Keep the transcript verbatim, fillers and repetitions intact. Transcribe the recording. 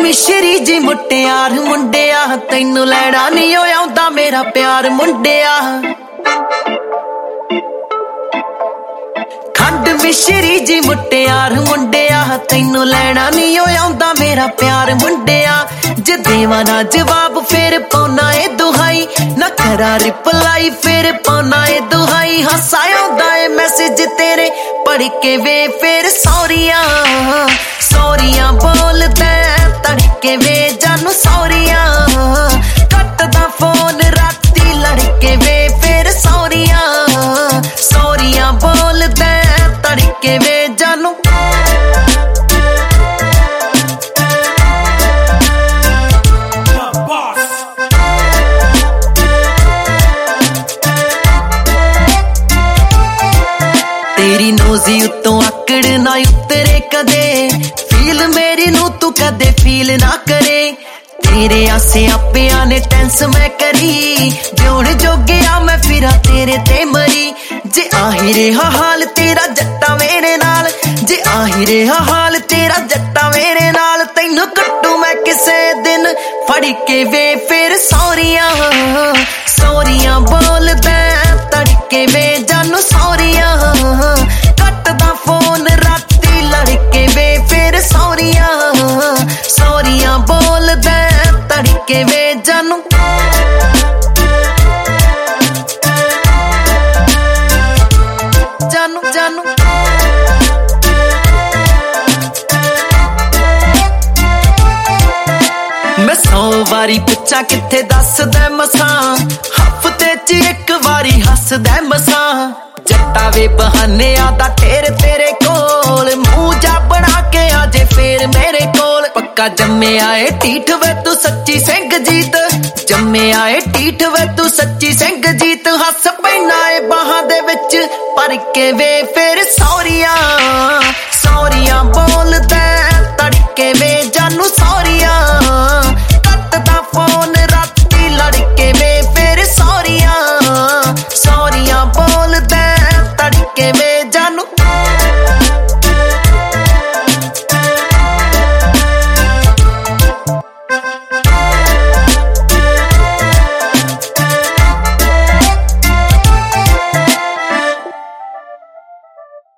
ਮਿਸ਼ਰੀ ਜੀ ਮੁਟਿਆਰ ਮੁੰਡਿਆ, ਤੈਨੂੰ ਲੈਣਾ ਨਹੀਂ ਓ ਆਉਂਦਾ ਮੇਰਾ ਪਿਆਰ ਮੁੰਡਿਆ। ਖੰਡ ਮਿਸ਼ਰੀ ਜੀ ਮੁਟਿਆਰ ਮੁੰਡਿਆ, ਤੈਨੂੰ ਲੈਣਾ ਨਹੀਂ ਓ ਆਉਂਦਾ ਮੇਰਾ ਪਿਆਰ ਮੁੰਡਿਆ। ਜੇ ਦੇਵਾਂ ਨਾ ਜਵਾਬ ਫੇਰ ਪਾਉਣਾ ਏ ਦੁਹਾਈ, ਨਾ ਕਰਾਂ ਰਿਪਲਾਈ ਫੇਰ ਪਾਉਣਾ ਏ ਦੁਹਾਈ। ਹਾਸਾ ਆਉਂਦਾ ਏ ਮੈਸੇਜ ਤੇਰੇ ਪੜ੍ਹ ਕੇ ਵੇ ਫੇਰ ਸੌਰੀਆਂ ਸੌਰੀਆਂ ਬੋਲਦਾ ਤੜਕੇ ਵੇ ਜਾਨੂੰ ਸੌਰੀਆਂ। ਕੱਟਦਾ ਫੋਨ ਰਾਤੀ ਲੜਕੇ ਵੇ ਫੇਰ ਸੌਰੀਆਂ ਸੌਰੀਆਂ ਬੋਲਦਾ ਤੜਕੇ ਵੇ ਜਾਨੂੰ। ਤੇਰੀ ਨੋਜ਼ੀ ਉੱਤੋਂ ਆਕੜ ਨਾ ਉਤਰੇ ਕਦੇ, ਫੀਲ ਮੇਰੀ ਨੂੰ ਤੂੰ ਕਦੇ ਫੀਲ ਨਾ ਕਰੇ। ਤੇਰੇ ਆਸੇ ਆਪਿਆਂ ਨੇ ਟੈਂਸ ਮੈਂ ਕਰੀ, ਜਿਉਣ ਜੋਗਿਆ ਮੈਂ ਫਿਰਾਂ ਤੇਰੇ ਤੇ ਮਰੀ। ਜੇ ਆਹੀ ਰਿਹਾ ਹਾਲ ਤੇਰਾ ਜੱਟਾ ਮੇਰੇ ਨਾਲ, ਜੇ ਆਹੀ ਰਿਹਾ ਹਾਲ ਤੇਰਾ ਜੱਟਾ ਮੇਰੇ ਨਾਲ। ਤੈਨੂੰ ਕੱਟੂ ਮੈਂ ਕਿਸੇ ਦਿਨ ਫੜ ਕੇ ਵੇ ਫੇਰ ਸੌਰੀਆਂ ਸੌਰੀਆਂ ਬੋਲਦਾ ਤੜਕੇ ਵੇ ਜਾਨੂੰ ਸੌਰੀਆਂ। ਕੱਟਦਾ ਫੋਨ ਰਾਤੀ ਲੜਕੇ ਵੇ ਫੇਰ ਸੌਰੀਆਂ ਸੌਰੀਆਂ ਬੋਲਦਾ ਤੜਕੇ ਵੇ ਜਾਨੂੰ। ਜਾਨੂੰ ਜਾਨੂੰ ਮੈਂ ਸੌ ਵਾਰੀ ਪੁੱਛਾਂ ਕਿੱਥੇ ਦੱਸਦਾ ਮਸਾਂ, ਹਫ਼ਤੇ ਚ ਇੱਕ ਵਾਰੀ ਹੱਸਦਾ ਮਸਾਂ। ਜੱਟਾ ਵੇ ਬਹਾਨਿਆਂ ਦਾ ਢੇਰ ਤੇਰੇ ਕੋਲ, ਮੂੰਹ ਜਾ ਬਣਾ ਕੇ ਆ ਜੇ ਫੇਰ ਮੇਰੇ ਕੋਲ। ਪੱਕਾ ਜੰਮਿਆ ਏ ਢੀਠ ਵੇ ਤੂੰ ਸੱਚੀ ਸਿੰਘ ਜੀਤ, ਜੰਮਿਆ ਏ ਢੀਠ ਵੇ ਤੂੰ ਸੱਚੀ ਸਿੰਘ ਜੀਤ। ਹੱਸ ਪੈਣਾ ਏ ਬਾਹਾਂ ਦੇ ਵਿੱਚ ਭਰ ਕੇ ਵੇ ਫੇਰ ਸੌਰੀਆਂ ਸੌਰੀਆਂ ਬੋਲਦਾ ਤੜਕੇ ਵੇ।